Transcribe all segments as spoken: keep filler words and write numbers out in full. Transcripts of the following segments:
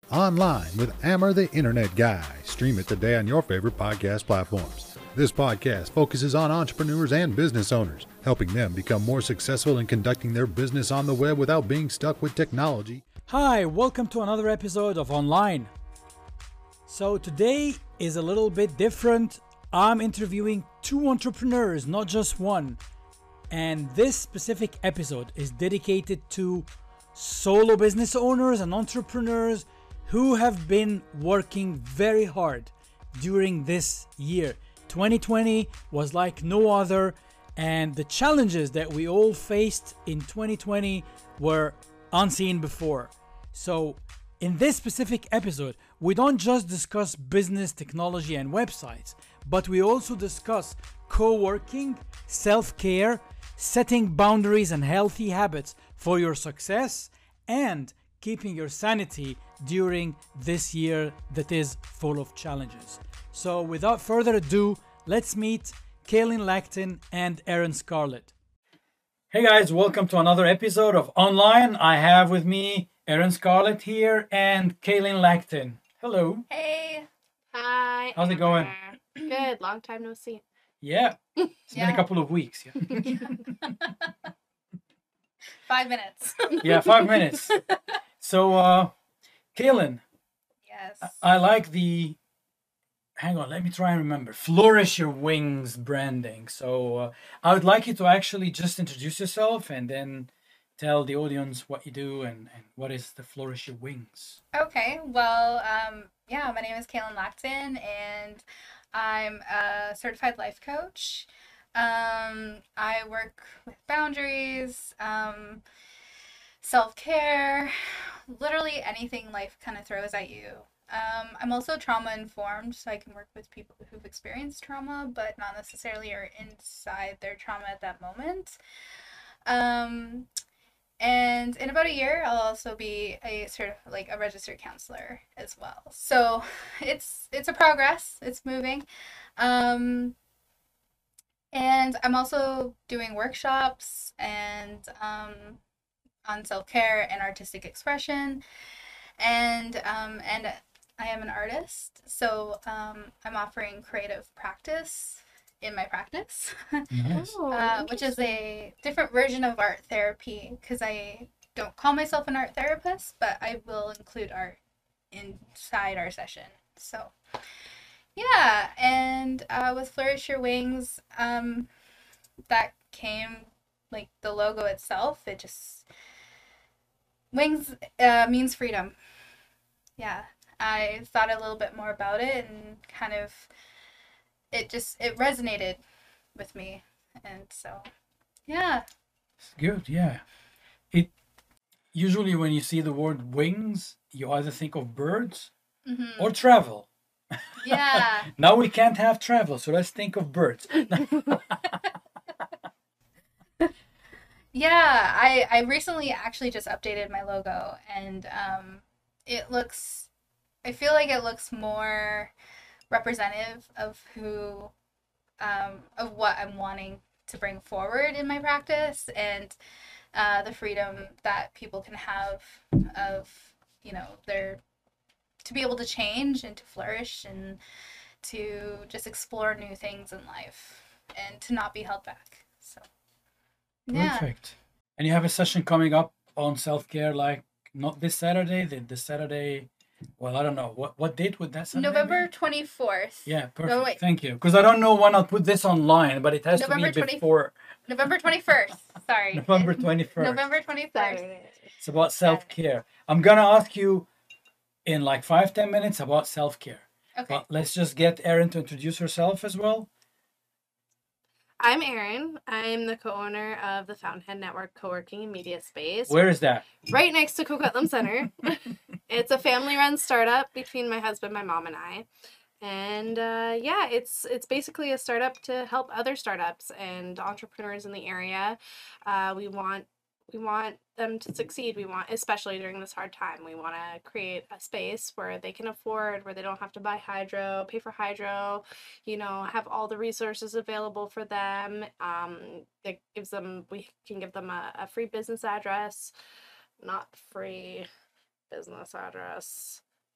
Online with Ammer the Internet Guy. Stream it today on your favorite podcast platforms. This podcast focuses on entrepreneurs and business owners, helping them become more successful in conducting their business on the web without being stuck with technology. Hi, welcome to another episode of Online. So today is a little bit different. I'm interviewing two entrepreneurs, not just one. And this specific episode is dedicated to solo business owners and entrepreneurs who have been working very hard during this year. twenty twenty was like no other, and the challenges that we all faced in twenty twenty were unseen before. So in this specific episode, we don't just discuss business, technology, and websites, but we also discuss co-working, self-care, setting boundaries and healthy habits for your success, and keeping your sanity during this year that is full of challenges. So without further ado, let's meet Kaylin Lacton and Aaron Scarlett. Hey guys, welcome to another episode of Online. I have with me Aaron Scarlett here and Kaylin Lacton. Hello. Hey. Hi. How's it going? Good. Long time no see. Yeah. It's Yeah. been a couple of weeks. Yeah, Five minutes. yeah five minutes. So, uh, Kaylin, Yes. I like the, hang on, let me try and remember, Flourish Your Wings branding. So uh, I would like you to actually just introduce yourself and then tell the audience what you do and, and what is the Flourish Your Wings. Okay. Well, um, yeah, my name is Kaylin Lacton, and I'm a certified life coach. Um, I work with boundaries, um, self-care, literally anything life kind of throws at you. Um, I'm also trauma informed, so I can work with people who've experienced trauma, but not necessarily are inside their trauma at that moment. Um, and in about a year, I'll also be a sort of like a registered counselor as well. So it's it's a progress. It's moving. Um, and I'm also doing workshops and um, on self-care and artistic expression, and um, and I am an artist, so um, I'm offering creative practice in my practice, Nice. uh, which is a different version of art therapy, because I don't call myself an art therapist, but I will include art inside our session. So yeah, and uh, with Flourish Your Wings, um, that came, like, the logo itself, it just, wings uh, means freedom. Yeah, I thought a little bit more about it, and kind of, it just, it resonated with me, and so, yeah. It's good, yeah. It usually when you see the word wings, you either think of birds Mm-hmm. or travel. Yeah. Now we can't have travel, so let's think of birds. Yeah, I, I recently actually just updated my logo, and um, it looks, I feel like it looks more representative of who, um, of what I'm wanting to bring forward in my practice, and uh, the freedom that people can have of, you know, their, to be able to change and to flourish and to just explore new things in life and to not be held back. So. Yeah. Perfect. And you have a session coming up on self-care, like not this Saturday, the, the Saturday, well, I don't know. What what date would that Saturday November be? twenty-fourth. Yeah, perfect. No, wait. Thank you. Because I don't know when I'll put this online, but it has November to be twenty before November twenty-first. Sorry. November twenty-first. November twenty-first. It's about self-care. I'm going to ask you in like five, ten minutes about self-care. Okay. But let's just get Erin to introduce herself as well. I'm Erin. I'm the co-owner of the Fountainhead Network Co-working and Media Space, Where is that? right next to Coquitlam Center. It's a family-run startup between my husband, my mom, and I. And uh, yeah, it's it's basically a startup to help other startups and entrepreneurs in the area. Uh, we want we want them to succeed. We want, especially during this hard time, we want to create a space where they can afford, where they don't have to buy hydro, pay for hydro, you know, have all the resources available for them. Um, it gives them, we can give them a, a free business address, not free business address.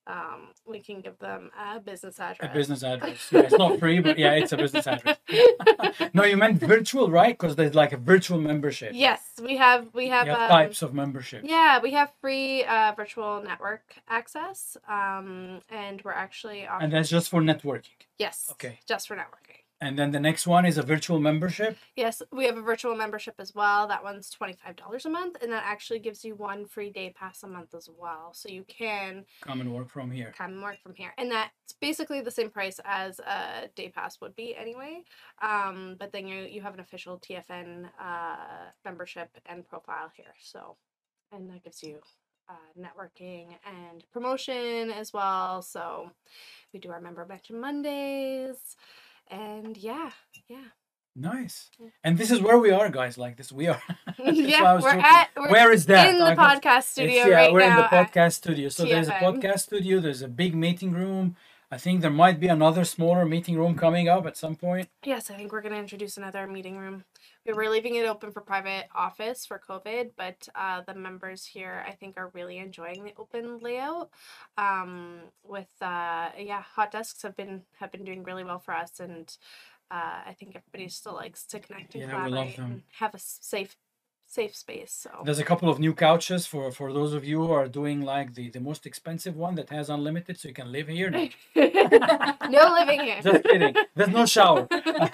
um, we can give them a business A address. business address. Yeah, it's not free, but yeah, it's a business address. No, you meant virtual, right? Because there's like a virtual membership. Yes, we have we have, You have um, types of membership. yeah, we have free uh, virtual network access, um, and we're actually offering, And that's just for networking. yes, Okay. just for networking. And then the next one is a virtual membership. Yes, we have a virtual membership as well. That one's twenty-five dollars a month, and that actually gives you one free day pass a month as well. So you can Come and work from here. come and work from here. And that's basically the same price as a day pass would be anyway. Um, but then you, you have an official T F N uh, membership and profile here. So, and that gives you uh, networking and promotion as well. So we do our member mention Mondays. And yeah, yeah. Nice. And this is where we are, guys. Like this, we are. That's why I Yeah, was we're joking. at we're Where is that? in the I got- podcast studio It's- yeah, right we're now. in the at- podcast studio. So there's a T F M. podcast studio. There's a big meeting room. I think there might be another smaller meeting room coming up at some point. Yes, I think we're going to introduce another meeting room. We were leaving it open for private office for COVID, but uh, the members here, I think, are really enjoying the open layout. Um, with uh, yeah, hot desks have been have been doing really well for us, and uh, I think everybody still likes to connect and Yeah, we love collaborate them. and have a s- safe safe space. So There's a couple of new couches for for those of you who are doing like the the most expensive one that has unlimited, so you can live here. No, no living here. just kidding. There's no shower.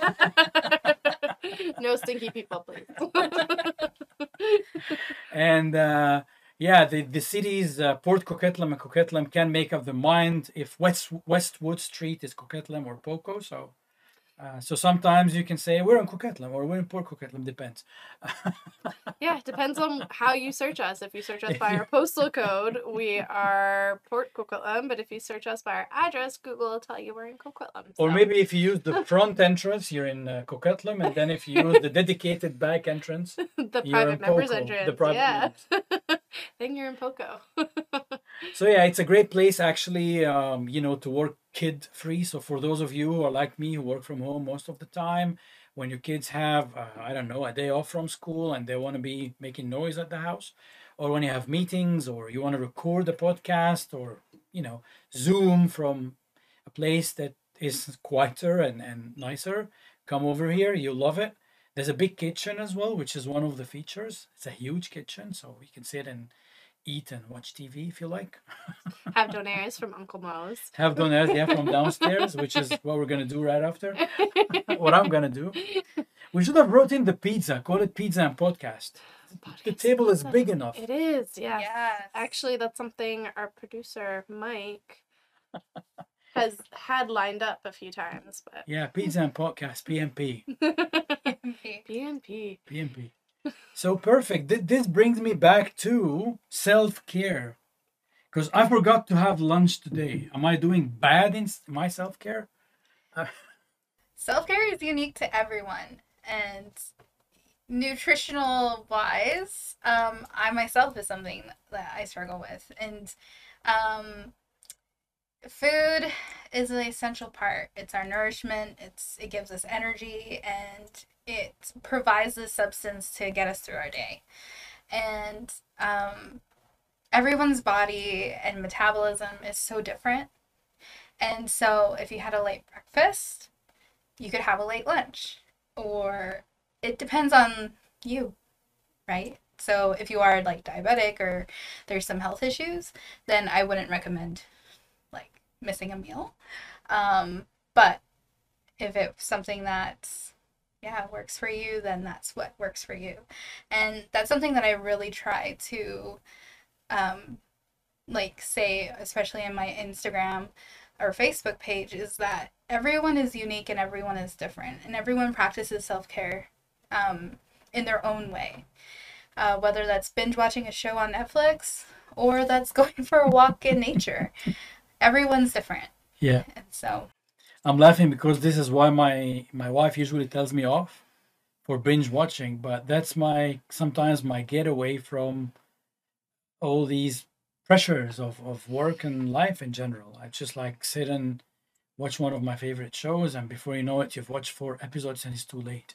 No stinky people, please. And uh, yeah, the the cities uh, Port Coquitlam and Coquitlam can make up the mind if West Westwood Street is Coquitlam or Poco. So. Uh, so sometimes you can say we're in Coquitlam or we're in Port Coquitlam, depends. Yeah, it depends on how you search us. If you search us by our postal code, we are Port Coquitlam. But if you search us by our address, Google will tell you we're in Coquitlam. Or so- maybe if you use the front entrance, you're in uh, Coquitlam, and then if you use the dedicated back entrance, the you're private in members Poco, entrance. the private yeah. members. Then you're in Poco. So yeah, it's a great place actually, um, you know, to work kid free. So for those of you who are like me who work from home most of the time, when your kids have, uh, I don't know, a day off from school and they want to be making noise at the house, or when you have meetings or you want to record a podcast or, you know, Zoom from a place that is quieter and, and nicer, come over here. You'll love it. There's a big kitchen as well, which is one of the features. It's a huge kitchen, so we can sit and eat and watch T V if you like. Have donaires from Uncle Mo's. Have donuts, yeah, from downstairs, which is what we're gonna do right after. What I'm gonna do. We should have brought in the pizza. Call it pizza and podcast. The table is big enough. It is, yeah. Yes. Actually, that's something our producer, Mike, has had lined up a few times. But Yeah, pizza and podcast. P M P. P N P. P M P. So perfect. Th- This brings me back to self-care. Because I forgot to have lunch today. Am I doing bad in s- my self-care? Self-care is unique to everyone, and nutritional wise, um, I myself is something that I struggle with, and um, food is an essential part. It's our nourishment. It's it gives us energy, and it provides the substance to get us through our day. And um, everyone's body and metabolism is so different. And so if you had a late breakfast, you could have a late lunch, or it depends on you, right? So if you are like diabetic or there's some health issues, then I wouldn't recommend like missing a meal. Um, but if it's something that's, yeah, works for you, then that's what works for you. And that's something that I really try to um, like say, especially in my Instagram or Facebook page, is that everyone is unique and everyone is different, and everyone practices self-care um, in their own way. Uh, whether that's binge watching a show on Netflix or that's going for a walk in nature. Everyone's different. Yeah. And so I'm laughing because this is why my my wife usually tells me off for binge watching, but that's my sometimes my getaway from all these pressures of, of work and life in general. I just like sit and watch one of my favorite shows, and before you know it, you've watched four episodes and it's too late.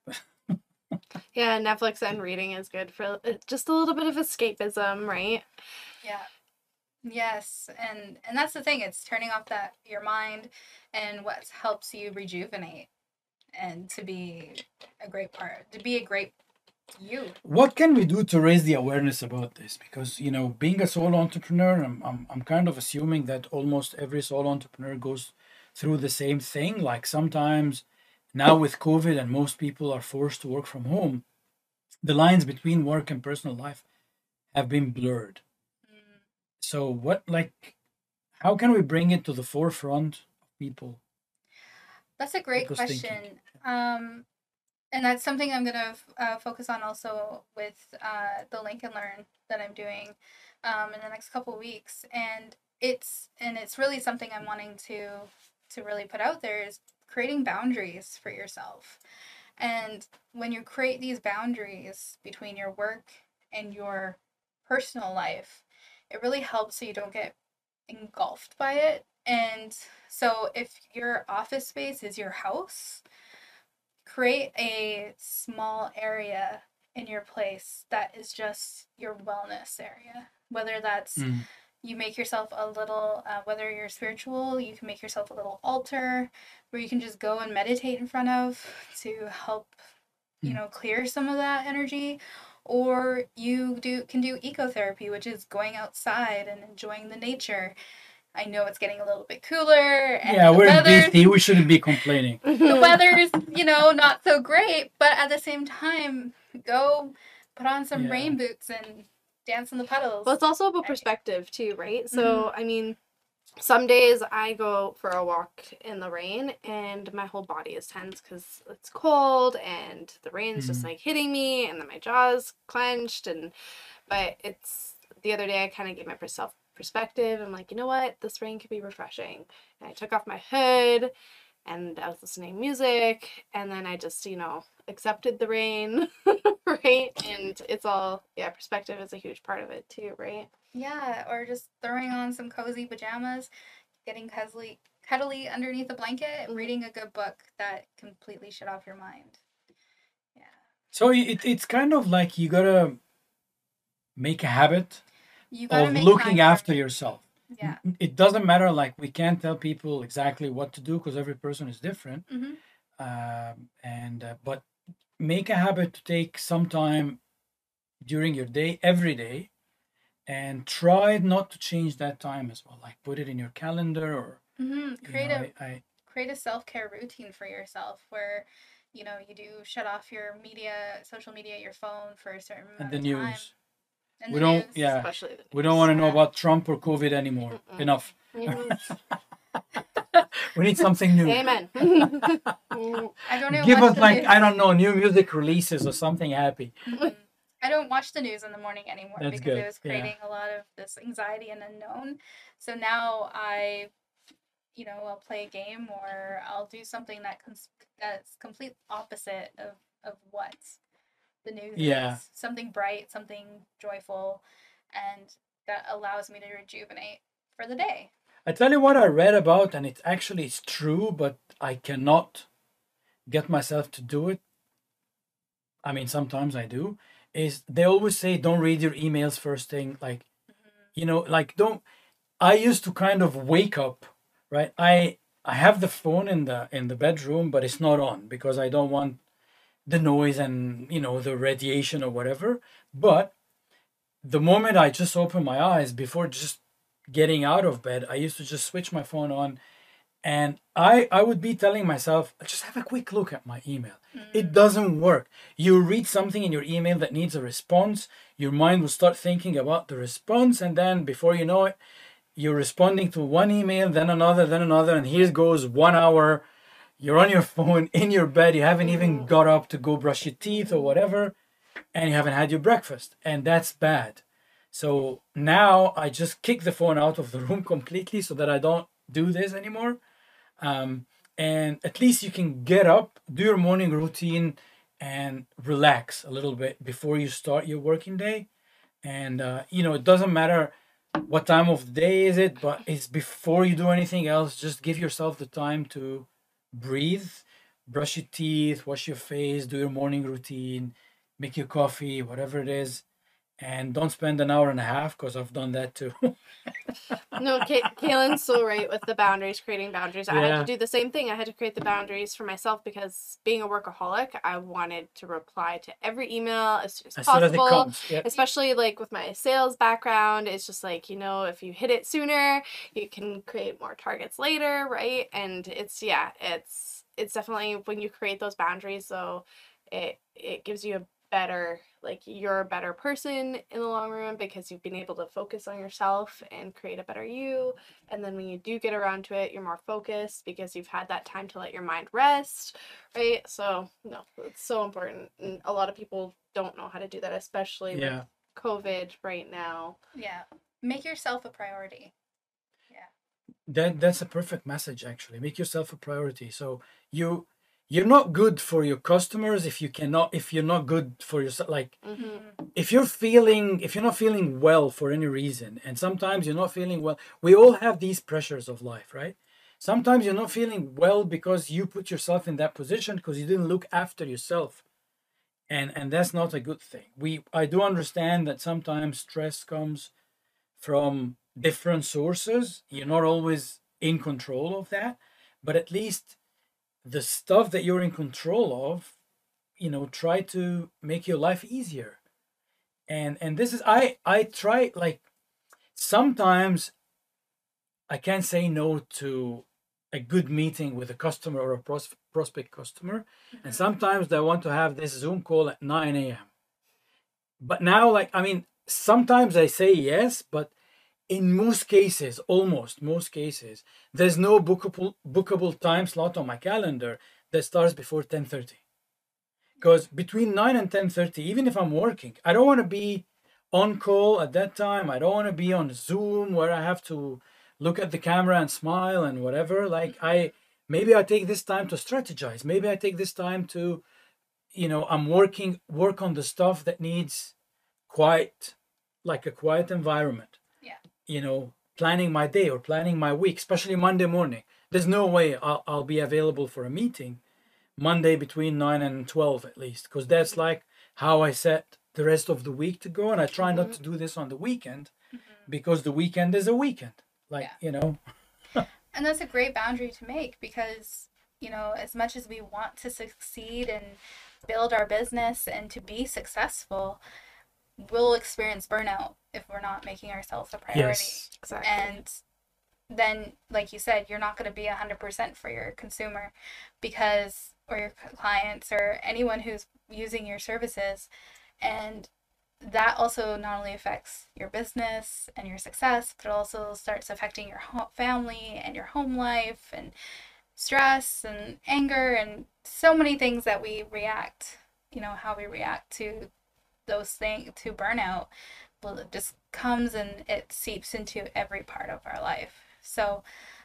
Yeah, Netflix and reading is good for uh, just a little bit of escapism, right? yeah. Yes, and and that's the thing. It's turning off that your mind and what helps you rejuvenate and to be a great part, to be a great you. What can we do to raise the awareness about this? Because, you know, being a solo entrepreneur, I'm, I'm, I'm kind of assuming that almost every solo entrepreneur goes through the same thing. Like sometimes now with COVID and most people are forced to work from home, the lines between work and personal life have been blurred. Mm, So what, like, how can we bring it to the forefront of people? That's a great People's thinking. question. Um, and that's something I'm gonna f- uh, focus on also with uh, the Link and Learn that I'm doing um, in the next couple weeks. And it's and it's really something I'm wanting to to really put out there is creating boundaries for yourself. And when you create these boundaries between your work and your personal life, it really helps so you don't get engulfed by it. And so if your office space is your house, create a small area in your place that is just your wellness area. Whether that's Mm. you make yourself a little, uh, whether you're spiritual, you can make yourself a little altar where you can just go and meditate in front of to help, you Mm. know, clear some of that energy. Or you do can do ecotherapy, which is going outside and enjoying the nature. I know it's getting a little bit cooler and Yeah, the we're in weather B C. We shouldn't be complaining. the weather's, you know, not so great, but at the same time, go put on some Yeah. rain boots and dance in the puddles. Well, it's also about perspective too, right? So, I mean, some days I go for a walk in the rain and my whole body is tense because it's cold and the rain's just Mm. like hitting me and then my jaw's clenched. And but it's the other day I kind of gave myself perspective. I'm like, you know what? This rain could be refreshing. And I took off my hood and I was listening to music and then I just, you know, accepted the rain, right? And it's all, yeah, perspective is a huge part of it too, right? Yeah, or just throwing on some cozy pajamas, getting cuddly, cuddly underneath a blanket, and reading a good book that completely shut off your mind. Yeah. So it, it's kind of like you gotta make a habit You gotta of make looking time for after it. yourself. Yeah. It doesn't matter, like, we can't tell people exactly what to do because every person is different. Mm-hmm. Um, and uh, but make a habit to take some time during your day, every day, and try not to change that time as well. Like put it in your calendar, or Mm-hmm. you Create know, a I, I create a self-care routine for yourself where you know you do shut off your media, social media, your phone for a certain and amount the of time. news. And We the don't, news. yeah, Especially the we don't news. want to know Yeah. about Trump or COVID anymore. Mm-mm. Enough. Mhm. We need something new. Amen. I don't even Give watch us the like news. I don't know, new music releases or something happy. Mhm. I don't watch the news in the morning anymore That's because good, it was yeah. creating a lot of this anxiety and unknown. So now I, you know, I'll play a game or I'll do something that cons- that's complete opposite of of what the news Yeah. is. Something bright, something joyful, and that allows me to rejuvenate for the day. I tell you what I read about, and it actually is true, but I cannot get myself to do it. I mean, sometimes I do. Is they always say don't read your emails first thing. Like, you know, like don't. I used to kind of wake up, right? I I have the phone in the in the bedroom, but it's not on because I don't want the noise and you know the radiation or whatever. But the moment I just open my eyes before just getting out of bed, I used to just switch my phone on, and I I would be telling myself, just have a quick look at my email. It doesn't work. You read something in your email that needs a response, your mind will start thinking about the response, and then before you know it, you're responding to one email, then another, then another, and here goes one hour. You're on your phone in your bed. You haven't even got up to go brush your teeth or whatever, and you haven't had your breakfast, and that's bad. So now I just kick the phone out of the room completely so that I don't do this anymore. Um, and at least you can get up, do your morning routine, and relax a little bit before you start your working day. And uh, you know, it doesn't matter what time of the day is it, but it's before you do anything else. Just give yourself the time to breathe, brush your teeth, wash your face, do your morning routine, make your coffee, whatever it is, And don't spend an hour and a half, because I've done that too. No, Kay- Kaylin's so right with the boundaries, creating boundaries. I had Yeah. to do the same thing. I had to create the boundaries for myself because being a workaholic, I wanted to reply to every email as soon as, As soon as it possible. comes. Yeah. Especially like with my sales background, it's just like, you know, if you hit it sooner, you can create more targets later, right? And it's, yeah, it's it's definitely when you create those boundaries, though, it it gives you a better, like, you're a better person in the long run because you've been able to focus on yourself and create a better you. And then when you do get around to it, you're more focused because you've had that time to let your mind rest, right? So no, it's so important, and a lot of people don't know how to do that, especially Yeah. with COVID right now. Yeah. Make yourself a priority. That that's a perfect message, actually. Make yourself a priority. So you you're not good for your customers if you cannot if you're not good for yourself. Like, Mm-hmm. if you're feeling if you're not feeling well for any reason, and sometimes you're not feeling well, we all have these pressures of life, right? Sometimes you're not feeling well because you put yourself in that position because you didn't look after yourself. And and that's not a good thing. We I do understand that sometimes stress comes from different sources. You're not always in control of that, but at least the stuff that you're in control of, you know, try to make your life easier. And and this is I I try, like, sometimes I can't say no to a good meeting with a customer or a pros- prospect customer, and sometimes they want to have this Zoom call at nine a.m. But now, like, I mean, sometimes I say yes, but in most cases, almost most cases, there's no bookable bookable time slot on my calendar that starts before ten thirty. Because between nine and ten thirty, even if I'm working, I don't want to be on call at that time. I don't want to be on Zoom where I have to look at the camera and smile and whatever. Like, I maybe I take this time to strategize. Maybe I take this time to, you know, I'm working work on the stuff that needs quiet, like a quiet environment. Yeah. You know, planning my day or planning my week, especially Monday morning. There's no way I'll, I'll be available for a meeting Monday between nine and twelve at least, because that's like how I set the rest of the week to go. And I try not to do this on the weekend because the weekend is a weekend. Like, Yeah. you know, And that's a great boundary to make because, you know, as much as we want to succeed and build our business and to be successful, we'll experience burnout if we're not making ourselves a priority. yes. Exactly. And then, like you said, you're not going to be one hundred percent for your consumer because, or your clients or anyone who's using your services. And that also not only affects your business and your success, but it also starts affecting your ho- family and your home life and stress and anger and so many things that we react, you know, how we react to those things, to burnout. Well, it just comes and it seeps into every part of our life. So,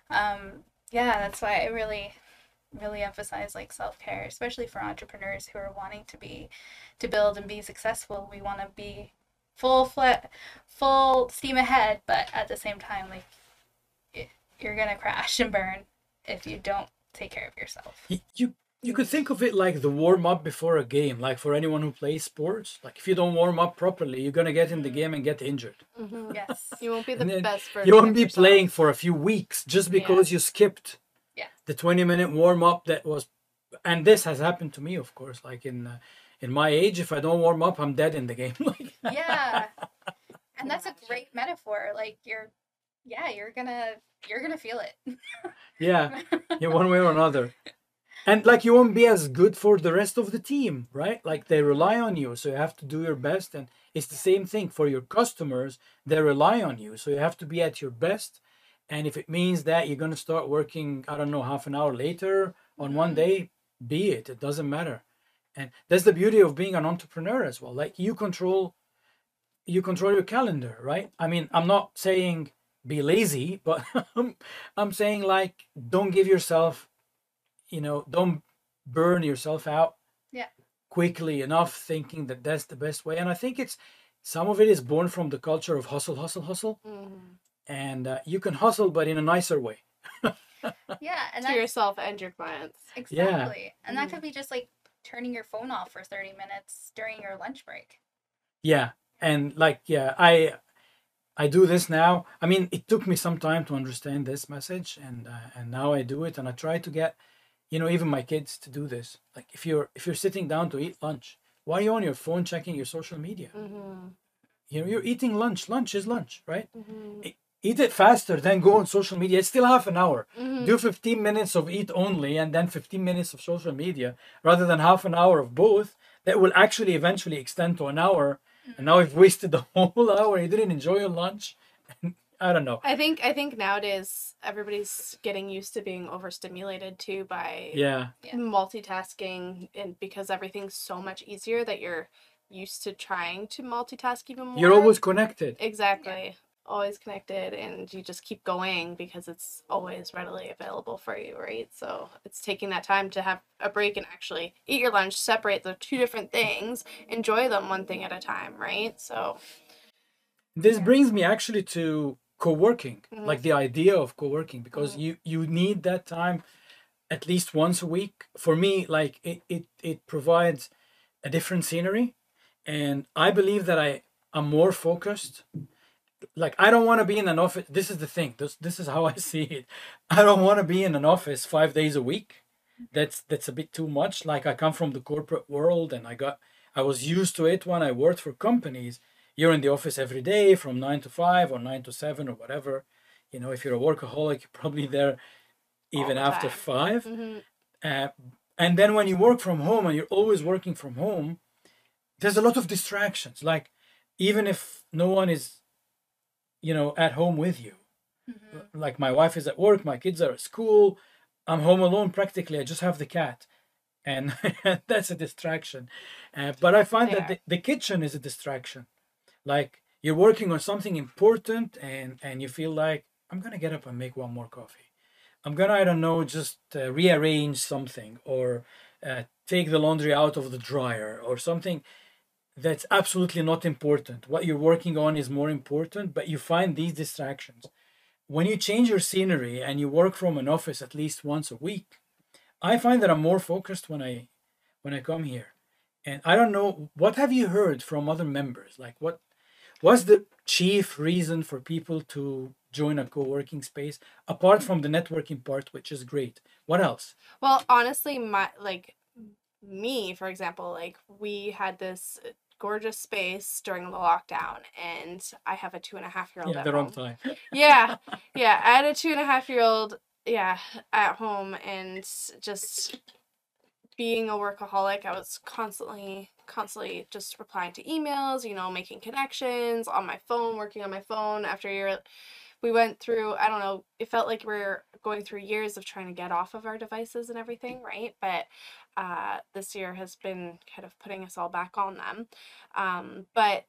um, yeah, that's why I really, really emphasize like self-care, especially for entrepreneurs who are wanting to be, to build and be successful. We want to be full flat, full steam ahead, but at the same time, like, it, you're gonna crash and burn if you don't take care of yourself. Y- You you could think of it like the warm up before a game, like for anyone who plays sports. Like, if you don't warm up properly, you're gonna get in the game and get injured. Mm-hmm. Yes. You won't be the And then best version you won't of be yourself. playing for a few weeks just because you skipped Yeah. the twenty minute warm up that was. And this has happened to me, of course. Like, in uh, in my age, if I don't warm up, I'm dead in the game. Like, Yeah. And that's a great metaphor. Like, you're, yeah, you're gonna, you're gonna feel it. yeah, yeah, one way or another. And, like, you won't be as good for the rest of the team, right? Like, they rely on you, so you have to do your best. And it's the same thing for your customers. They rely on you, so you have to be at your best. And if it means that you're going to start working, I don't know, half an hour later on one day, be it. It doesn't matter. And that's the beauty of being an entrepreneur as well. Like, you control you control your calendar, right? I mean, I'm not saying be lazy, but I'm saying, like, don't give yourself, you know, don't burn yourself out Yeah. quickly enough thinking that that's the best way. And I think it's some of it is born from the culture of hustle, hustle, hustle. Mhm. And uh, you can hustle, but in a nicer way. Yeah. And To that's yourself and your clients. exactly. And that Mhm. could be just like turning your phone off for thirty minutes during your lunch break. Yeah, and like yeah, I I do this now. I mean, it took me some time to understand this message, and uh, and now I do it, and I try to get, you know, even my kids to do this. Like if you're if you're sitting down to eat lunch, why are you on your phone checking your social media? Mm-hmm. You know, you're eating lunch. Lunch is lunch, right? Mm-hmm. E- Eat it faster, then go on social media. It's still half an hour. Mm-hmm. Do fifteen minutes of eat only and then fifteen minutes of social media rather than half an hour of both. That will actually eventually extend to an hour. And now you've wasted the whole hour. You didn't enjoy your lunch. I don't know. I think I think nowadays everybody's getting used to being overstimulated too by Yeah. Yeah. multitasking, and because everything's so much easier that you're used to trying to multitask even more. You're always connected. Exactly. Always connected, and you just keep going because it's always readily available for you, right? So it's taking that time to have a break and actually eat your lunch, separate the two different things, enjoy them one thing at a time, right? So This brings me actually to co-working, Mhm. like the idea of co-working, because Mhm. you you need that time at least once a week. For me, like it it it provides a different scenery, and I believe that I am more focused. Like I don't want to be in an office. This is the thing. This this is how I see it. I don't want to be in an office five days a week. That's that's a bit too much. Like I come from the corporate world, and I got I was used to it when I worked for companies. You're in the office every day from nine to five or nine to seven or whatever. You know, if you're a workaholic, you're probably there even the after time. five. hmm Uh, and then when you work from home and you're always working from home, there's a lot of distractions. Like even if no one is, you know, at home with you. Mhm. Like my wife is at work, my kids are at school, I'm home alone practically. I just have the cat, and that's a distraction. Uh, but I find that There. the, the kitchen is a distraction. Like you're working on something important, and and you feel like I'm gonna get up and make one more coffee. I'm gonna, I don't know, just uh, rearrange something or uh, take the laundry out of the dryer or something that's absolutely not important. What you're working on is more important, but you find these distractions. When you change your scenery and you work from an office at least once a week, I find that I'm more focused when I when I come here. And I don't know, what have you heard from other members? Like what what's the chief reason for people to join a co-working space apart from the networking part, which is great? What else? Well, honestly, my like me, for example, like we had this gorgeous space during the lockdown, and I have a two and a half year old Yeah, at the wrong home. time. Yeah, yeah, I had a two and a half year old, yeah, at home, and just being a workaholic, I was constantly, constantly just replying to emails, you know, making connections on my phone, working on my phone. After you're, we went through, I don't know, it felt like we are going through years of trying to get off of our devices and everything, right? But uh, this year has been kind of putting us all back on them. Um, but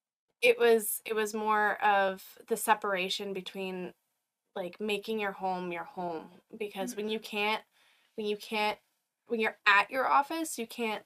it was, it was more of the separation between like making your home your home, because when you can't when you can't when you're at your office, you can't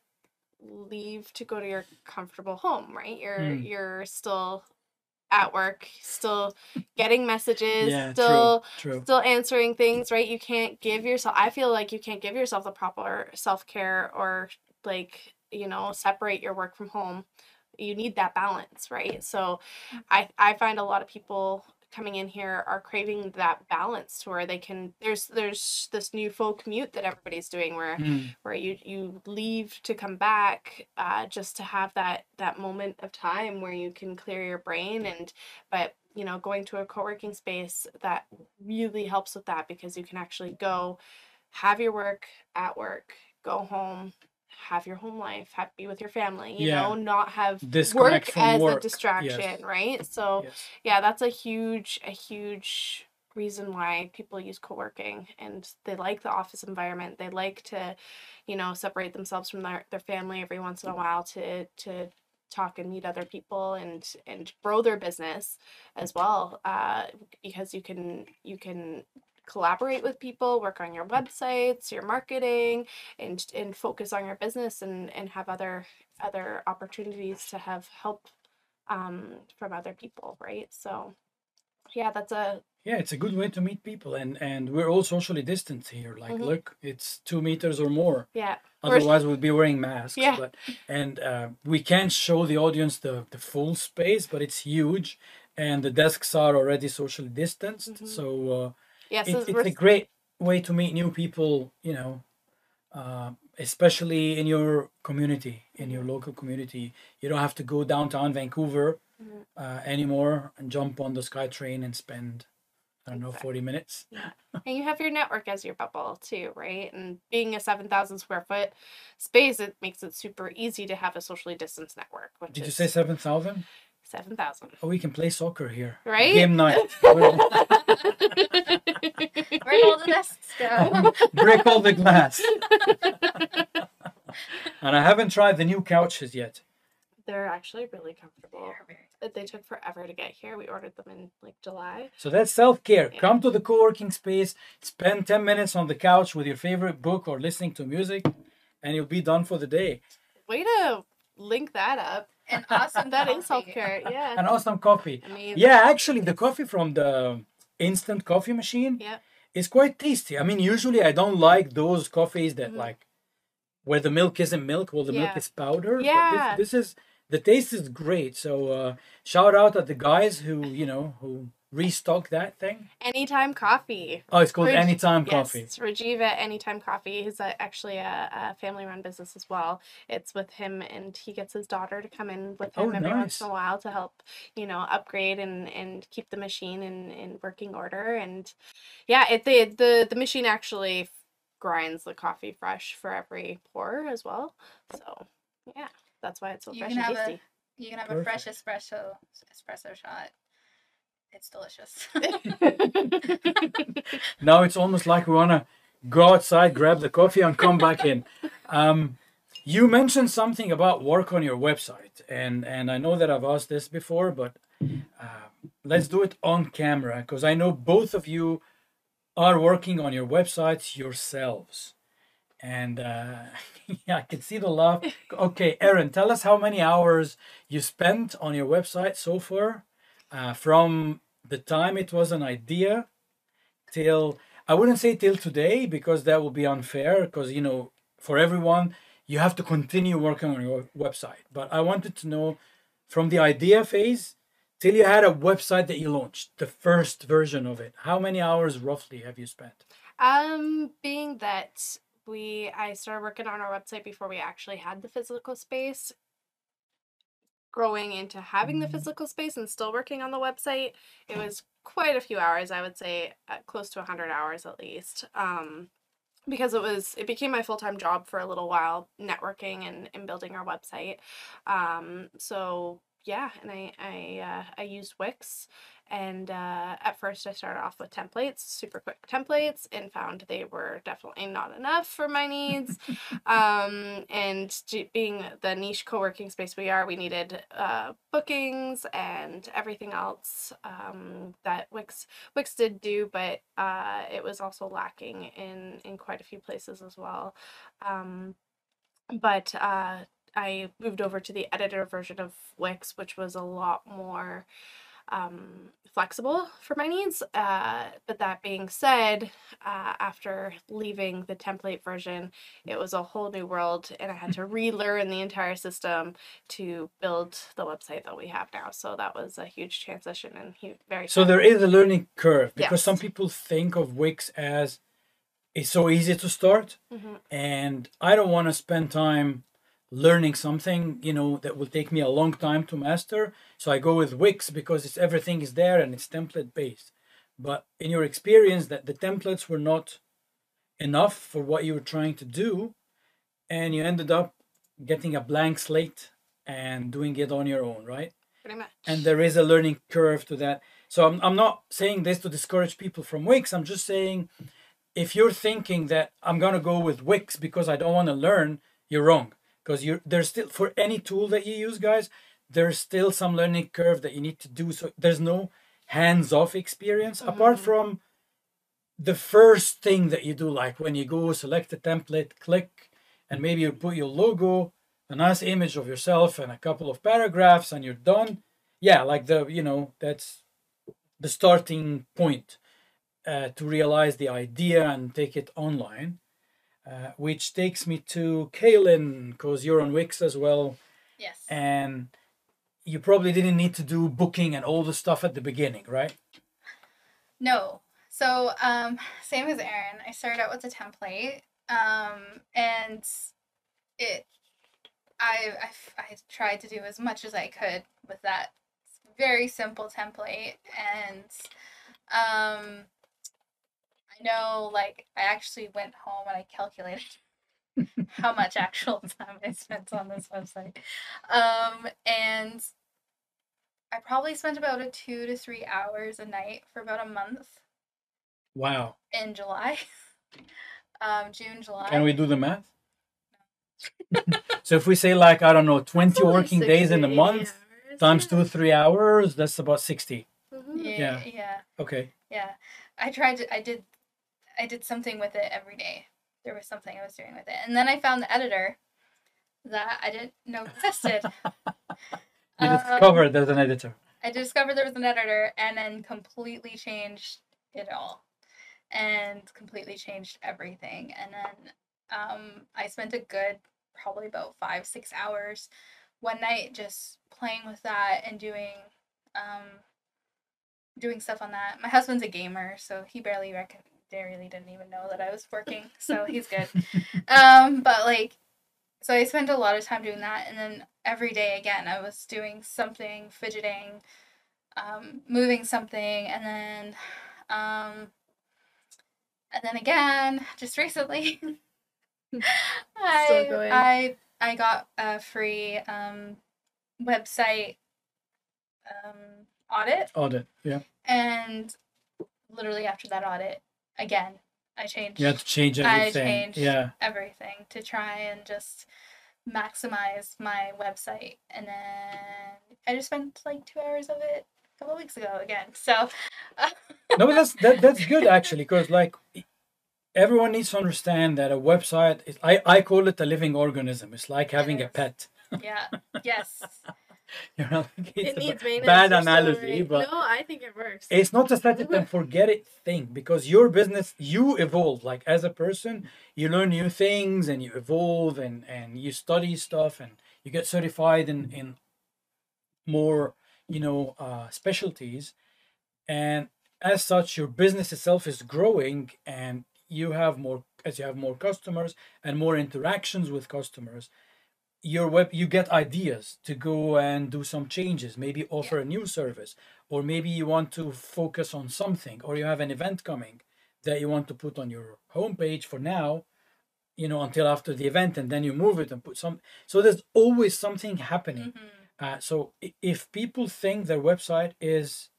leave to go to your comfortable home, right? You're Mm. you're still at work, still getting messages, Yeah, still true, true. still answering things, right? You can't give yourself, I feel like you can't give yourself the proper self-care, or like, you know, separate your work from home. You need that balance, right? So I I find a lot of people coming in here are craving that balance to where they can, there's there's this new full commute that everybody's doing where Mm. where you you leave to come back, uh, just to have that that moment of time where you can clear your brain. And but you know, going to a co-working space, that really helps with that, because you can actually go have your work at work, go home, have your home life, have be with your family, you Yeah. know, not have Disconnect work from as a work. distraction, Yes. right? So Yes. yeah, that's a huge a huge reason why people use co-working, and they like the office environment. They like to, you know, separate themselves from their, their family every once in a while to to talk and meet other people, and and grow their business as well, uh, because you can you can collaborate with people, work on your websites, your marketing, and and focus on your business, and and have other other opportunities to have help um from other people, right? So yeah, that's a Yeah, it's a good way to meet people, and and we're all socially distant here. Like, Mhm. look, it's two meters or more. Yeah. We're- Otherwise, we'd be wearing masks. Yeah. But and uh, we can't show the audience the the full space, but it's huge, and the desks are already socially distanced. Mhm. So uh, Yeah, it, so it's we're a great way to meet new people. You know, uh, especially in your community, in your local community. You don't have to go downtown Vancouver Mhm. uh, anymore and jump on the SkyTrain and spend, I don't know, Exactly. forty minutes. and you have your network as your bubble too, right? And being a seven thousand square foot space, it makes it super easy to have a socially distanced network. Which Did you is say seven thousand? seven thousand? Oh, we can play soccer here. Right? Game night. Where all the desks go. Break all the glass. And I haven't tried the new couches yet. They're actually really comfortable. They're very- But They took forever to get here. We ordered them in like July. So that's self-care. Yeah. Come to the co-working space, spend ten minutes on the couch with your favorite book or listening to music, and you'll be done for the day. Way to link that up. And awesome. That coffee. is self care. Yeah. And awesome coffee. I mean, Yeah, actually, the coffee from the instant coffee machine Yeah. is quite tasty. I mean, usually I don't like those coffees that Mhm. like where the milk isn't milk, well, the milk Yeah. is powder. But Yeah. this, this is the taste is great. So uh, shout out at the guys who you know who restock that thing. Anytime Coffee. Oh, it's called Reg- Anytime Yes, Coffee. it's Rajiva Anytime Coffee. He's a, actually a, a family-run business as well. It's with him, and he gets his daughter to come in with him Oh, every once nice. in a while to help, you know, upgrade and, and keep the machine in, in working order. And yeah, it the the the machine actually grinds the coffee fresh for every pour as well. So yeah, that's why it's so You fresh can and have a tasty. you can have a fresh espresso espresso shot. It's delicious. Now it's almost like we want to go outside, grab the coffee, and come back in. Um, you mentioned something about work on your website, and and I know that I've asked this before, but uh, let's do it on camera because I know both of you are working on your websites yourselves, and uh, yeah, I can see the laugh. Okay, Erin, tell us how many hours you spent on your website so far, uh, from the time it was an idea till, I wouldn't say till today because that would be unfair because, you know, for everyone, you have to continue working on your website. But I wanted to know from the idea phase till you had a website that you launched, the first version of it, how many hours roughly have you spent? Um, being that we I started working on our website before we actually had the physical space, growing into having the physical space and still working on the website, it was quite a few hours. I would say uh, close to one hundred hours at least. Um, because it was it became my full-time job for a little while, networking and, and building our website. Um, so yeah, and I I uh, I used Wix, and uh, at first I started off with templates, super quick templates, and found they were definitely not enough for my needs. um, and g- being the niche co-working space we are, we needed uh, bookings and everything else um, that Wix Wix did do, but uh, it was also lacking in in quite a few places as well. Um, but uh, I moved over to the editor version of Wix, which was a lot more um, flexible for my needs. Uh, but that being said, uh, after leaving the template version, it was a whole new world, and I had to relearn the entire system to build the website that we have now. So that was a huge transition and hu- very. So there is a learning curve because Yes. some people think of Wix as it's so easy to start, hmm and I don't want to spend time learning something, you know, that will take me a long time to master. So I go with Wix because it's everything is there and it's template based. But in your experience, that the templates were not enough for what you were trying to do, and you ended up getting a blank slate and doing it on your own, right? Pretty much. And there is a learning curve to that. So I'm, I'm not saying this to discourage people from Wix. I'm just saying if you're thinking that I'm going to go with Wix because I don't want to learn, you're wrong. Because you're there's still, for any tool that you use, guys, there's still some learning curve that you need to do. So there's no hands-off experience apart Mhm. from the first thing that you do, like when you go select a template, click, and maybe you put your logo, a nice image of yourself, and a couple of paragraphs, and you're done. Yeah, like the, you know, that's the starting point uh, to realize the idea and take it online. Uh, which takes me to Kaylin, because you're on Wix as well, Yes. and you probably didn't need to do booking and all the stuff at the beginning, right? No. So, um, same as Aaron, I started out with a template, um, and it, I, I, f- I tried to do as much as I could with that very simple template, and, um, I know, like, I actually went home and I calculated how much actual time I spent on this website, um, and I probably spent about a two to three hours a night for about a month. Wow. In July. um, June, July. Can we do the math? So if we say like, I don't know, twenty only working days in a sixty month hours, times yeah. two, three hours, that's about sixty. Mhm. Yeah, Yeah. yeah, Okay. yeah. I tried to, I did, I did something with it every day. There was something I was doing with it. And then I found the editor that I didn't know existed. You Um, discovered there's an editor. I discovered there was an editor and then completely changed it all. And completely changed everything. And then um, I spent a good, probably about five, six hours one night just playing with that and doing, um, doing stuff on that. My husband's a gamer, so he barely reckon, they really didn't even know that I was working, so he's good. um, but like, so I spent a lot of time doing that, and then every day again, I was doing something, fidgeting, um, moving something, and then, um, and then again, just recently, I, going. I I got a free um, website um, audit, Audit, yeah. and literally after that audit, again, I changed. You had to change I everything. changed Yeah. everything to try and just maximize my website, and then I just spent like two hours of it a couple of weeks ago again. So, No, but that's that, that's good actually, because like everyone needs to understand that a website is, I, I call it a living organism. It's like having a is. pet. yeah, yes, You know, it's It a needs ba- maintenance. bad you're so analogy, right. but no, I think it works. it's not a set it and forget it thing, because your business, you evolve. Like as a person, you learn new things and you evolve, and, and you study stuff and you get certified in, in more, you know, uh, specialties. And as such, your business itself is growing, and you have more, as you have more customers and more interactions with customers, your web, you get ideas to go and do some changes, maybe offer a new service, or maybe you want to focus on something, or you have an event coming that you want to put on your homepage for now, you know, until after the event, and then you move it and put some. So there's always something happening. hmm Uh, so i- if people think their website is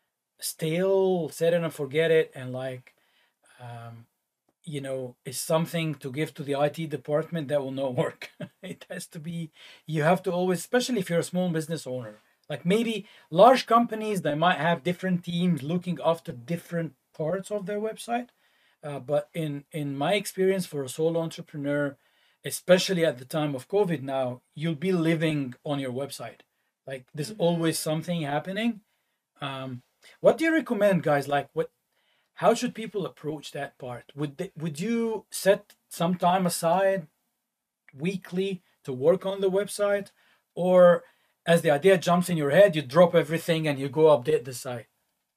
stale, set it and forget it, and like, um, you know, is something to give to the I T department, that will not work. It has to be, you have to always, especially if you're a small business owner, like maybe large companies, they might have different teams looking after different parts of their website. Uh, but in, in my experience for a solo entrepreneur, especially at the time of COVID now, you'll be living on your website. Like there's always something happening. Um, what do you recommend, guys? Like what, how should people approach that part? Would they, would you set some time aside weekly to work on the website, or as the idea jumps in your head, you drop everything and you go update the site?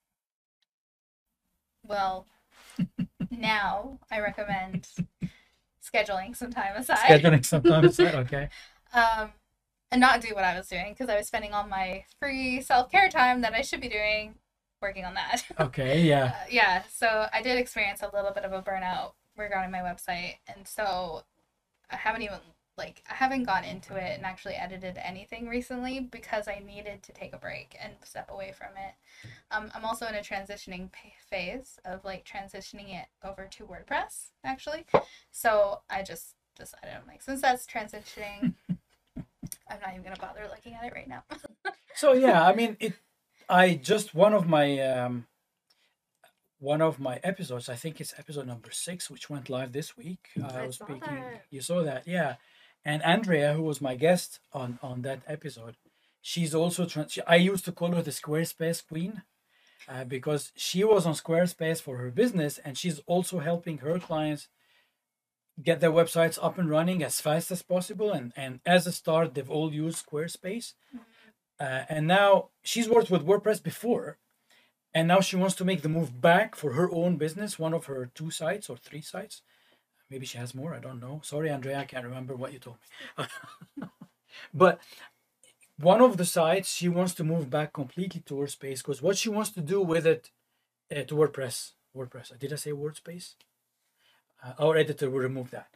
Well, now I recommend scheduling some time aside. Scheduling some time aside, okay. um, and not do what I was doing, because I was spending all my free self care time that I should be doing working on that. Okay, yeah. Uh, yeah, so I did experience a little bit of a burnout regarding my website, and so I haven't even like I haven't gone into it and actually edited anything recently because I needed to take a break and step away from it. Um, I'm also in a transitioning p- phase of like transitioning it over to WordPress actually, so I just decided I'm like, since that's transitioning, I'm not even gonna bother looking at it right now. So yeah, I mean it. I just one of my um, one of my episodes. I think it's episode number six, which went live this week. Uh, I I was saw speaking. that. You saw that, yeah. And Andrea, who was my guest on on that episode, she's also trans. I used to call her the Squarespace queen, uh, because she was on Squarespace for her business, and she's also helping her clients get their websites up and running as fast as possible. And, and as a start, they've all used Squarespace. Uh, and now she's worked with WordPress before, and now she wants to make the move back for her own business, one of her two sites or three sites. Maybe she has more, I don't know. Sorry, Andrea, I can't remember what you told me. But one of the sites, she wants to move back completely to WordSpace, because what she wants to do with it, uh, to WordPress, WordPress, did I say WordSpace? Uh, our editor will remove that.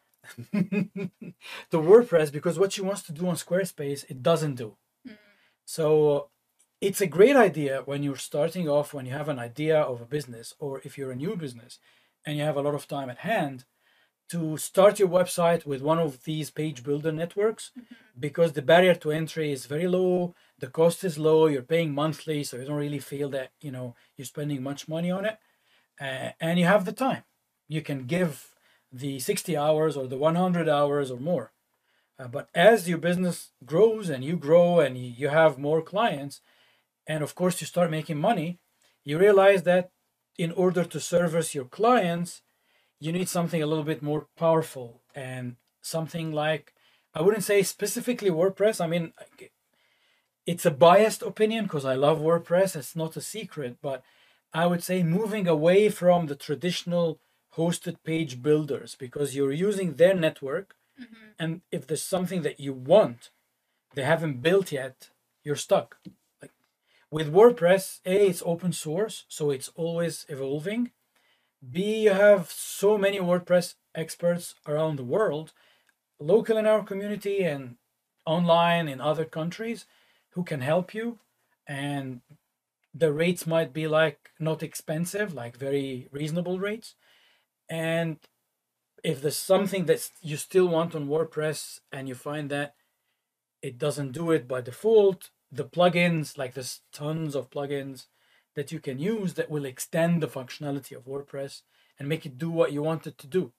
To WordPress, because what she wants to do on Squarespace, it doesn't do. Mm. So it's a great idea when you're starting off, when you have an idea of a business, or if you're a new business and you have a lot of time at hand, to start your website with one of these page builder networks, mm-hmm. because the barrier to entry is very low, the cost is low, you're paying monthly, so you don't really feel that, you know, you're spending much money on it, uh, and you have the time. You can give the sixty hours or the one hundred hours or more. Uh, but as your business grows and you grow and you have more clients, and of course you start making money, you realize that in order to service your clients, you need something a little bit more powerful, and something like, I wouldn't say specifically WordPress. I mean, it's a biased opinion because I love WordPress. It's not a secret, but I would say moving away from the traditional hosted page builders, because you're using their network. Mm-hmm. And if there's something that you want, they haven't built yet, you're stuck. Like with WordPress, A, it's open source, so it's always evolving. B, you have so many WordPress experts around the world, local in our community and online in other countries, who can help you. And the rates might be like not expensive, like very reasonable rates. And if there's something that you still want on WordPress and you find that it doesn't do it by default, the plugins, like there's tons of plugins that you can use that will extend the functionality of WordPress and make it do what you want it to do.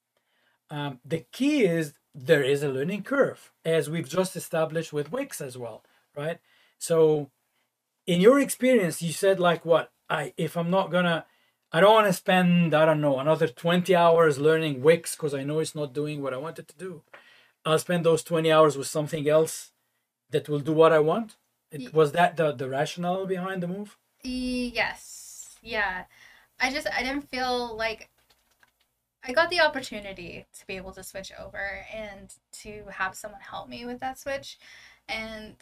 Um, the key is there is a learning curve, as we've just established with Wix as well, right? So in your experience, you said like what, I if I'm not gonna, I don't want to spend, I don't know, another twenty hours learning Wix because I know it's not doing what I want it to do. I'll spend those twenty hours with something else that will do what I want. It, was that the, the rationale behind the move? Yes. Yeah. I just, I didn't feel like I got the opportunity to be able to switch over and to have someone help me with that switch. And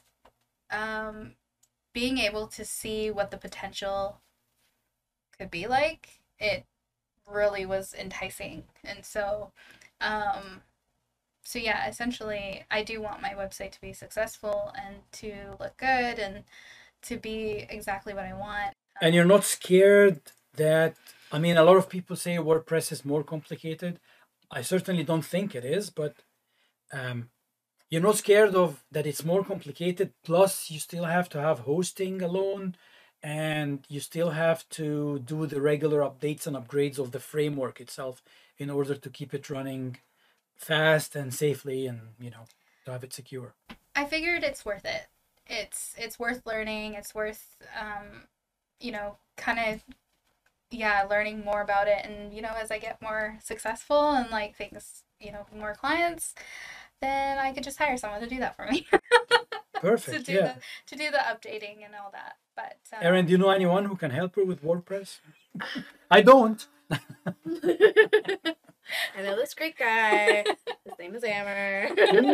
um, being able to see what the potential could be like, it really was enticing. And so, um, so yeah, essentially, I do want my website to be successful and to look good and to be exactly what I want. And you're not scared that, I mean, a lot of people say WordPress is more complicated. I certainly don't think it is, but um, you're not scared of that it's more complicated. Plus, you still have to have hosting alone, and you still have to do the regular updates and upgrades of the framework itself in order to keep it running fast and safely, and, you know, to have it secure. I figured it's worth it. It's it's worth learning. It's worth, um, you know, kind of, yeah, learning more about it. And, you know, as I get more successful and like things, you know, more clients, then I could just hire someone to do that for me. Perfect. to do yeah. the to do the updating and all that. But um, Erin, do you know anyone who can help her with WordPress? I don't. I know this great guy. His name is Amber.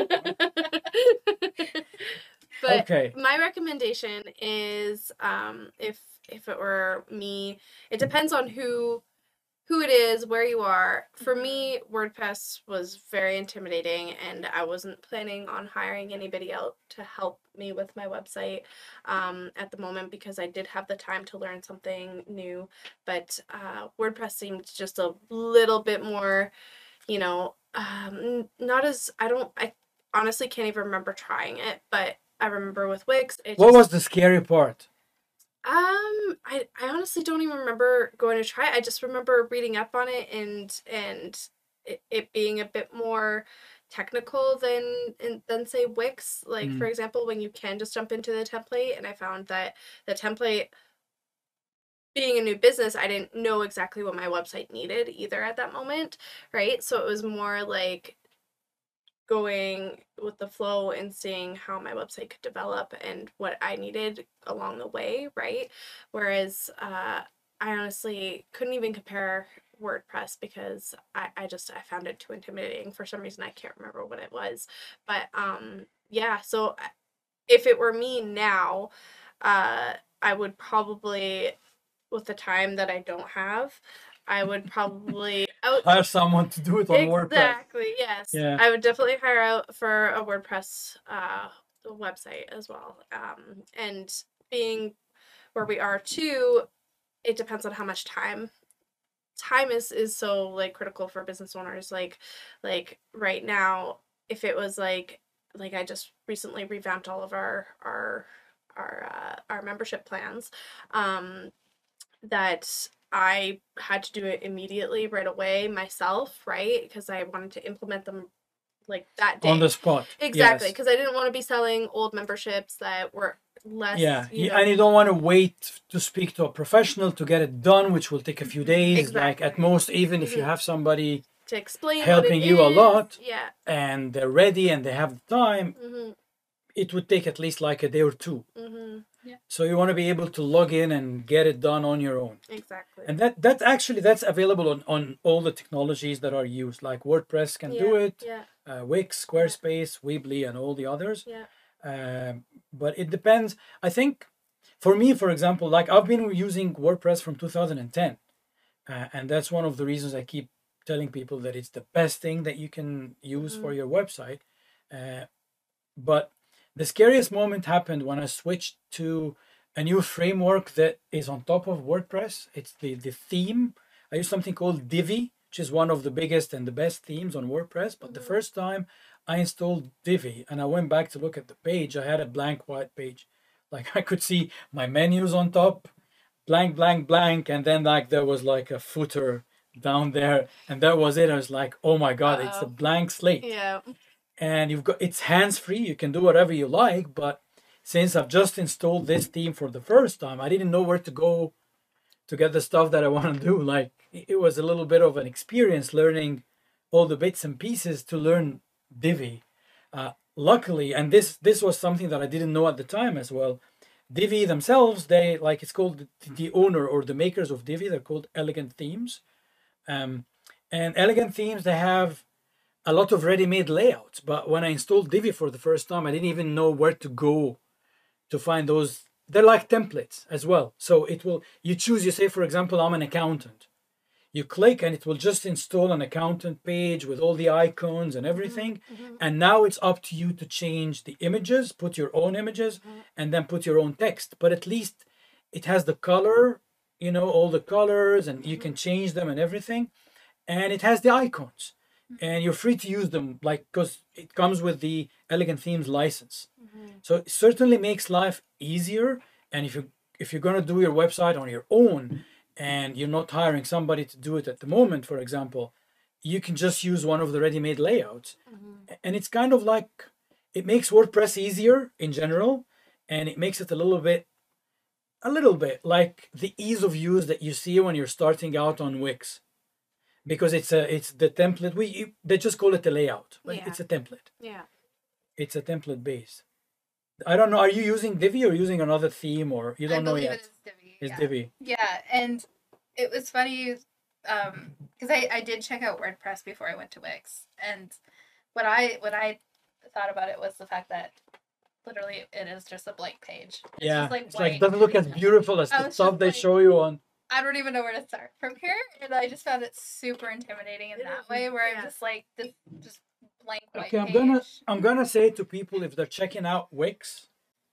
But okay. My recommendation is, um, if if it were me, it depends on who who it is, where you are. For me, WordPress was very intimidating, and I wasn't planning on hiring anybody else to help me with my website um, at the moment, because I did have the time to learn something new. But uh, WordPress seemed just a little bit more, you know, um, not as, I don't, I honestly can't even remember trying it, but I remember with Wix. It what just, was the scary part? Um, I, I honestly don't even remember going to try it. I just remember reading up on it and and it, it being a bit more technical than than say Wix. Like, mm. for example, when you can just jump into the template, and I found that the template being a new business, I didn't know exactly what my website needed either at that moment, right? So it was more like going with the flow and seeing how my website could develop and what I needed along the way, right? Whereas uh, I honestly couldn't even compare WordPress because I, I just I found it too intimidating for some reason. I can't remember what it was, but um yeah, so if it were me now, uh I would probably, with the time that I don't have, I would probably out- hire someone to do it on WordPress. Exactly, yes. Yeah. I would definitely hire out for a WordPress uh, website as well. Um, and being where we are too, it depends on how much time. Time is, is so like critical for business owners. Like, like right now, if it was like, like I just recently revamped all of our our our uh, our membership plans, um, that I had to do it immediately right away myself, right? Because I wanted to implement them like that day. On the spot. Exactly, Yes. because I didn't want to be selling old memberships that were less. Yeah, you you- know, and you don't want to wait to speak to a professional to get it done, which will take a few days. Like at Exactly. most, even if you Mhm. have somebody to explain what helping it you a is. lot. Yeah. and they're ready and they have the time, Mm-hmm. it would take at least like a day or two. Mm-hmm. So you want to be able to log in and get it done on your own. Exactly. And that that's actually that's available on, on all the technologies that are used. Like WordPress can do Yeah, it, Yeah. uh, Wix, Squarespace, Weebly, and all the others. Yeah. Um, but it depends. I think for me, for example, like I've been using WordPress from two thousand ten, uh, and that's one of the reasons I keep telling people that it's the best thing that you can use for your website. Uh, but the scariest moment happened when I switched to a new framework that is on top of WordPress. It's the, the theme. I use something called Divi, which is one of the biggest and the best themes on WordPress. But the first time I installed Divi and I went back to look at the page, I had a blank white page. Like I could see my menus on top, blank, blank, blank. And then like there was like a footer down there. And that was it. I was like, oh my God, it's a Uh-oh. blank slate. Yeah. And you've got it's hands-free, you can do whatever you like. But since I've just installed this theme for the first time, I didn't know where to go to get the stuff that I want to do. Like it was a little bit of an experience learning all the bits and pieces to learn Divi. Uh, luckily, and this this was something that I didn't know at the time as well. Divi themselves, they like it's called the, the owner or the makers of Divi. They're called Elegant Themes, um, and Elegant Themes they have a lot of ready-made layouts. But when I installed Divi for the first time, I didn't even know where to go to find those. They're like templates as well. So it will, you choose, you say, for example, I'm an accountant. You click and it will just install an accountant page with all the icons and everything. And now it's up to you to change the images, put your own images, and then put your own text. But at least it has the color, you know, all the colors, and you can change them and everything. And it has the icons. And you're free to use them, like, because it comes with the Elegant Themes license. So it certainly makes life easier. And if you if you're gonna do your website on your own, and you're not hiring somebody to do it at the moment, for example, you can just use one of the ready-made layouts. And it's kind of like it makes WordPress easier in general, and it makes it a little bit, a little bit like the ease of use that you see when you're starting out on Wix. Because it's a it's the template we they just call it a layout, but Yeah. it's a template. Yeah. It's a template base. I don't know. Are you using Divi or using another theme, or you don't I know believe yet? it is Divi. It's yeah. Divi. Yeah, and it was funny um because I, I did check out WordPress before I went to Wix, and what I what I thought about it was the fact that literally it is just a blank page. It's Yeah, just like it's like white. doesn't look as beautiful as I the was stuff just they like- show you on. I don't even know where to start from here, and I just found it super intimidating in It that is, way, where yeah. I'm just like this just blank white Okay, I'm page. gonna I'm gonna say to people if they're checking out Wix,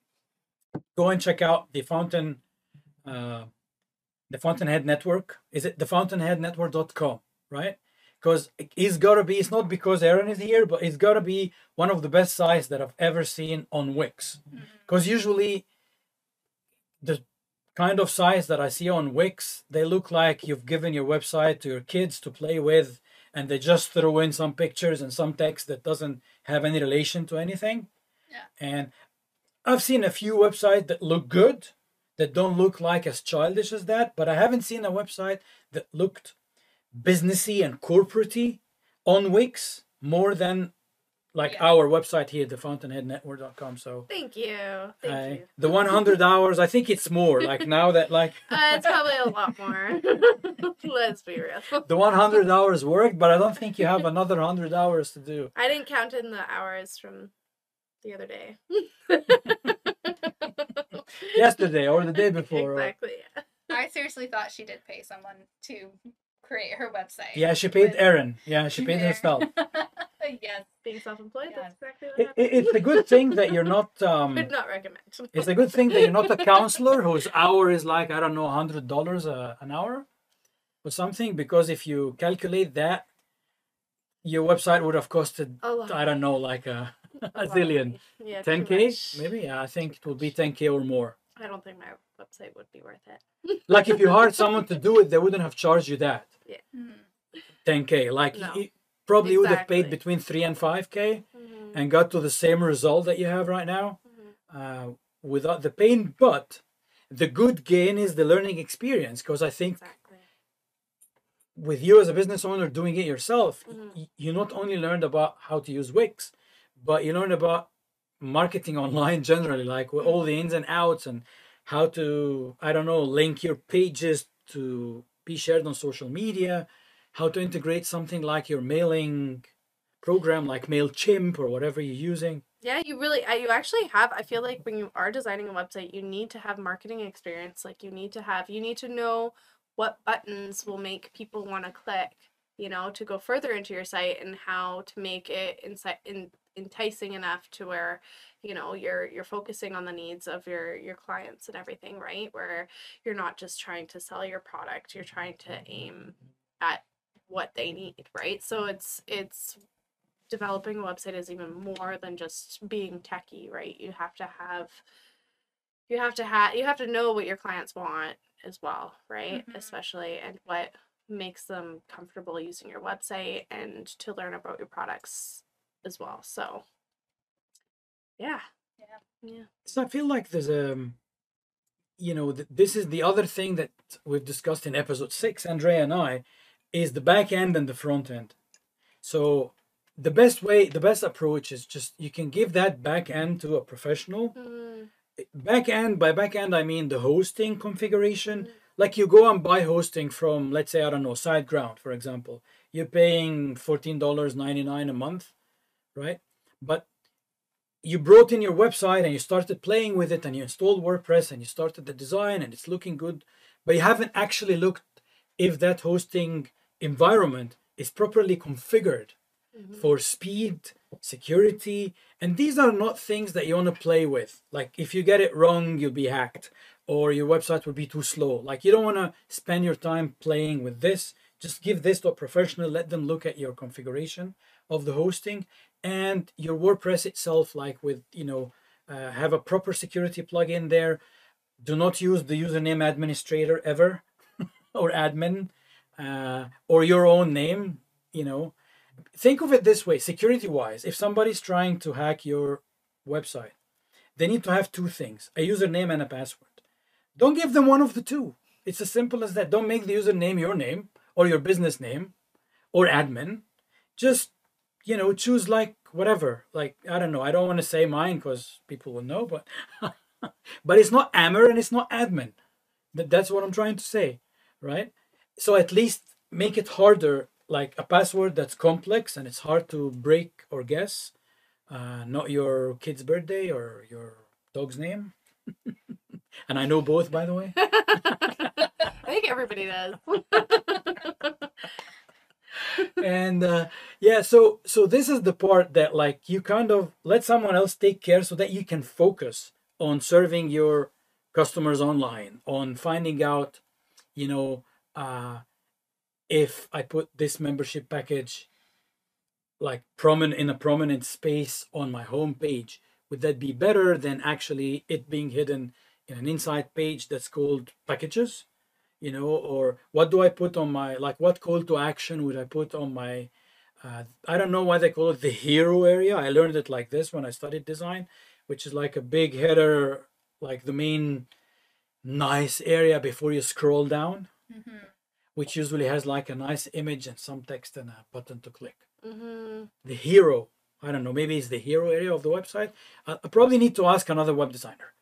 go and check out the Fountain, uh, the Fountainhead Network. Is it the fountainhead network dot com, right? Because it's gotta be. It's not because Aaron is here, but it's gotta be one of the best sites that I've ever seen on Wix. Because usually, the kind of sites that I see on Wix, they look like you've given your website to your kids to play with, and they just throw in some pictures and some text that doesn't have any relation to anything. Yeah. And I've seen a few websites that look good, that don't look like as childish as that, but I haven't seen a website that looked businessy and corporate-y on Wix more than like Yeah. our website here, the fountainhead network dot com. So Thank you. Thank I- you. the one hundred hours, I think it's more. Like now that like Uh, it's probably a lot more. Let's be real. the one hundred hours worked, but I don't think you have another one hundred hours to do. I didn't count in the hours from the other day. Yesterday or the day before. or- Exactly. Yeah. I seriously thought she did pay someone to create her website. Yeah, she paid with- Erin. Yeah, she paid There. herself. Yes. Being self-employed, Yeah. that's exactly what It, happened. it- it's a good thing that you're not. Um, Would not recommend. it's a good thing that you're not a counselor whose hour is like I don't know, one hundred dollars a an hour or something. Because if you calculate that, your website would have costed A lot. I don't know, like a, A a lot of zillion, money. Yeah, ten too k much. maybe. Yeah, I think it will be ten k or more. I don't think my website would be worth it. Like if you hired someone to do it, they wouldn't have charged you that Hmm. ten k. Like No. you probably would have paid Exactly. between three and five k Mhm. and got to the same result that you have right now Mhm. uh, without the pain. But the good gain is the learning experience, because I think Exactly. with you as a business owner doing it yourself, Mhm. y- you not only learned about how to use Wix, but you learned about marketing online generally, like with all the ins and outs and how to, I don't know, link your pages to be shared on social media, how to integrate something like your mailing program like MailChimp or whatever you're using. Yeah, you really, I- you actually have, I feel like when you are designing a website, you need to have marketing experience. Like you need to have, you need to know what buttons will make people want to click, you know, to go further into your site, and how to make it insi- in, enticing enough to where, you know, you're you're focusing on the needs of your your clients and everything, right? Where you're not just trying to sell your product, you're trying to aim at what they need, right? So it's it's developing a website is even more than just being techie, right? You have to have you have to have you have to know what your clients want as well, right? Mhm. Especially, and what makes them comfortable using your website, and to learn about your products as well. So yeah. Yeah. Yeah. So I feel like there's a, you know, th- this is the other thing that we've discussed in episode six, Andrea and I, is the back end and the front end. So the best way, the best approach is just you can give that back end to a professional. Mm, Back end, by back end, I mean the hosting configuration. Mhm. Like you go and buy hosting from, let's say, I don't know, SiteGround, for example. You're paying fourteen dollars and ninety-nine cents a month, right? But you brought in your website and you started playing with it and you installed WordPress and you started the design and it's looking good, but you haven't actually looked if that hosting environment is properly configured mhm. for speed, security, and these are not things that you want to play with. Like if you get it wrong, you'll be hacked or your website will be too slow. Like you don't want to spend your time playing with this. Just give this to a professional, let them look at your configuration of the hosting and your WordPress itself, like with, you know, uh, have a proper security plugin there. Do not use the username administrator ever or admin uh, or your own name, you know. Think of it this way, security wise, if somebody's trying to hack your website, they need to have two things, a username and a password. Don't give them one of the two. It's as simple as that. Don't make the username your name or your business name or admin. Just, you know, choose like whatever. Like, I don't know. I don't want to say mine because people will know, but but it's not Ammer and it's not admin. That, that's what I'm trying to say, right? So at least make it harder, like a password that's complex and it's hard to break or guess. Uh, not your kid's birthday or your dog's name. And I know both, by the way. I think everybody does. And uh, yeah, so so this is the part that like you kind of let someone else take care so that you can focus on serving your customers online, on finding out, you know, uh, if I put this membership package like prominent in a prominent space on my home page, would that be better than actually it being hidden in an inside page that's called packages? You know, or what do I put on my, like what call to action would I put on my, uh, I don't know why they call it the hero area. I learned it like this when I studied design, which is like a big header, like the main nice area before you scroll down, Mm-hmm. which usually has like a nice image and some text and a button to click. Mm-hmm. The hero, I don't know, maybe it's the hero area of the website. I, I probably need to ask another web designer.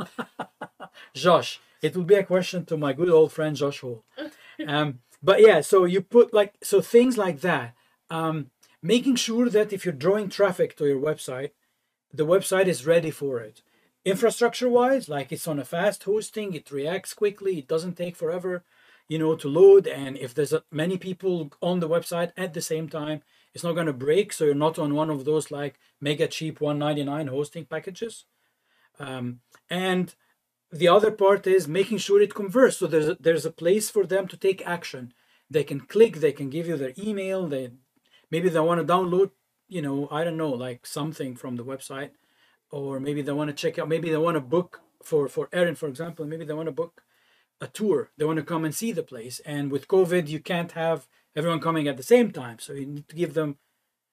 Josh, it will be a question to my good old friend Josh Hall. Um, but yeah, so you put like, so things like that. Um, making sure that if you're drawing traffic to your website, the website is ready for it. Infrastructure wise, like it's on a fast hosting, it reacts quickly, it doesn't take forever, you know, to load. And if there's a, many people on the website at the same time, it's not going to break. So you're not on one of those like mega cheap one ninety-nine hosting packages. Um, and the other part is making sure it converts. So there's a, there's a place for them to take action. They can click, they can give you their email. They maybe they want to download, you know, I don't know, like something from the website, or maybe they want to check out. Maybe they want to book for for Erin, for example. Maybe they want to book a tour. They want to come and see the place. And with COVID, you can't have everyone coming at the same time. So you need to give them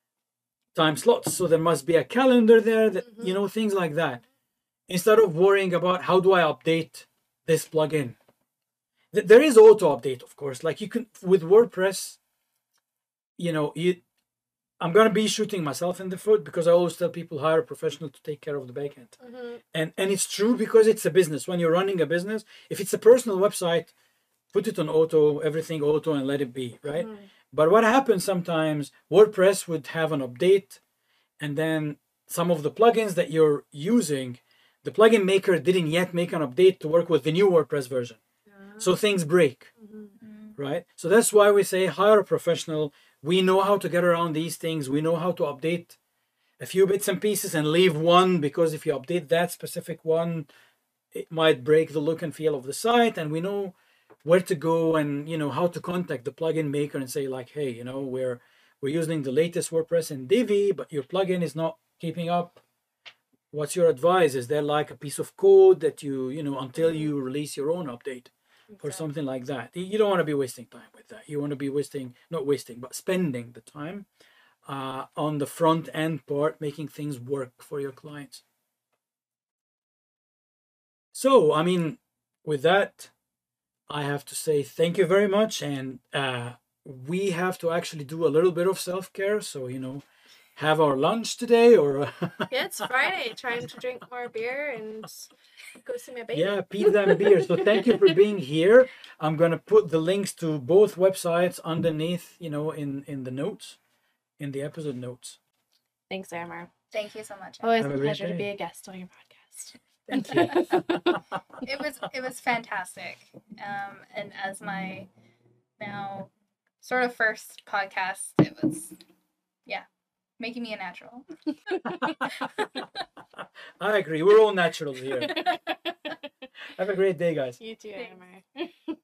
time slots. So there must be a calendar there. That you know, things like that. Instead of worrying about how do I update this plugin. There is auto update, of course. Like you can with WordPress, you know, you I'm gonna be shooting myself in the foot because I always tell people hire a professional to take care of the backend. Mm-hmm. And and it's true because it's a business. When you're running a business, if it's a personal website, put it on auto, everything auto, and let it be, right? Mm-hmm. But what happens sometimes, WordPress would have an update, and then some of the plugins that you're using, the plugin maker didn't yet make an update to work with the new WordPress version. So things break, Mm-hmm. right? So that's why we say hire a professional. We know how to get around these things. We know how to update a few bits and pieces and leave one, because if you update that specific one, it might break the look and feel of the site. And we know where to go and, you know, how to contact the plugin maker and say like, hey, you know, we're we're using the latest WordPress in Divi, but your plugin is not keeping up. What's your advice? Is there like a piece of code that you, you know, until you release your own update? Or something like that. You don't want to be wasting time with that. You want to be wasting, not wasting, but spending the time uh, on the front end part, making things work for your clients. So, I mean, with that, I have to say thank you very much. And uh, we have to actually do a little bit of self-care. So, you know, have our lunch today or... Yeah, it's Friday. Trying to drink more beer and go see my baby. Yeah, pizza and beer. So thank you for being here. I'm going to put the links to both websites underneath, you know, in, in the notes, in the episode notes. Thanks, Amar. Thank you so much. Always Have a a great pleasure to day. be a guest on your podcast. Thank you. It was it was fantastic. Um, and as my now sort of first podcast, it was yeah, making me a natural. I agree. We're all naturals here. Have a great day, guys. You too, Thanks. Amar.